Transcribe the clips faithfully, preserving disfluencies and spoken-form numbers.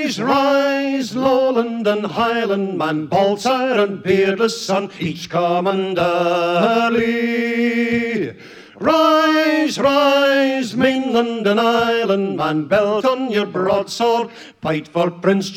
Rise, rise, Lowland and Highland man, Balsire and beardless son, each commanderly. Rise, rise, mainland and island man, belt on your broadsword, fight for Prince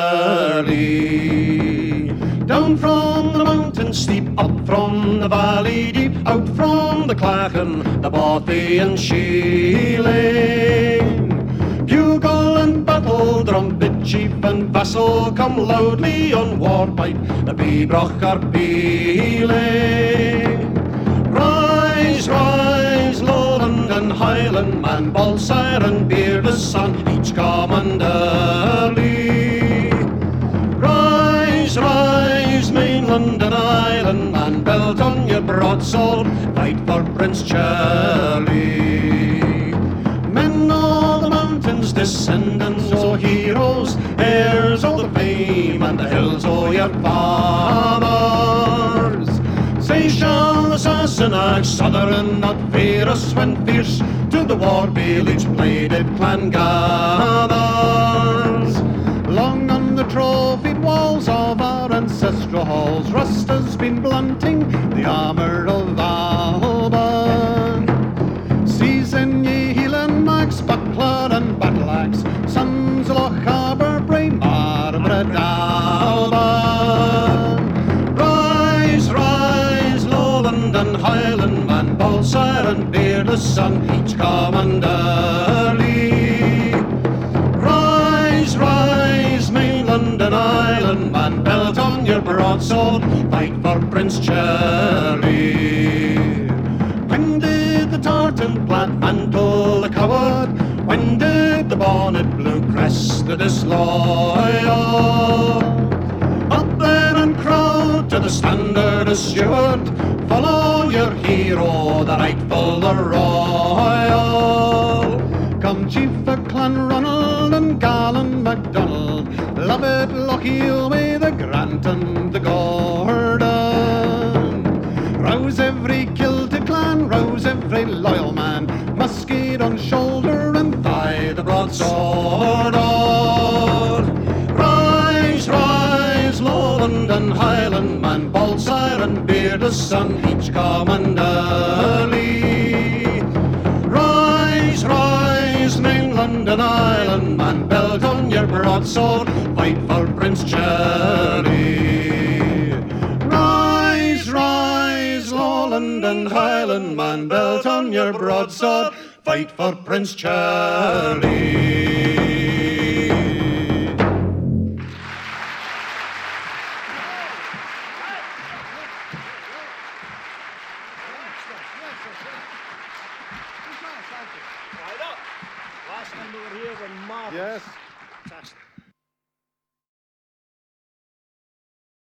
Charlie. Down from the mountain steep, up from the valley deep, out from the Clachan, the Bothy and Sheeling. Bugle and battle drum, bit chief and vassal, come loudly on war pipe, the pibroch are pealing. Rise, rise, Lowland and Highland man, Balsire and beardless son, each commanderly. Rise, rise, mainland and island man, belt on your broadsword, fight for Prince Charlie. Men of the mountains, descendants o' heroes, heirs of the fame and the hills o' your fathers. Say shall the Sassenach Southern not fear us when fierce to the war village bladed clan gathers. Long on the trophied walls of our ancestral halls, rust has been blunting the armour of Alban. Season ye Hieland Max, buckler and battle axe, sons of Loch Harbour, Braemar, Bredalban. Rise, rise, Lowland and Highland man, Balsire and beardless son, each commanderly. Rise, rise, mainland and island man, belt on your broadsword, fight for Prince Charlie. When did the tartan plant mantle the coward? When did the bonnet blue crest the disloyal? Up there and crowd to the standard of Stuart, follow your hero, the rightful, the royal. Come chief of Clan Ronald and Garland MacDonald, loved Lochiel with the Grant and the Gordon. Rouse every kilted clan, rouse every loyal man, musket on shoulder and thigh the broadsword on. Rise, rise, Lowland and Highland man, Balsire and beardless son, each commanderly. Rise, rise, mainland and island man, belt on your broadsword, fight for Prince Charlie. Rise, rise, Lowland and Highland man, belt on your broadsword, fight for Prince Charlie. Last time we were here, we're marvellous. Yes. Fantastic.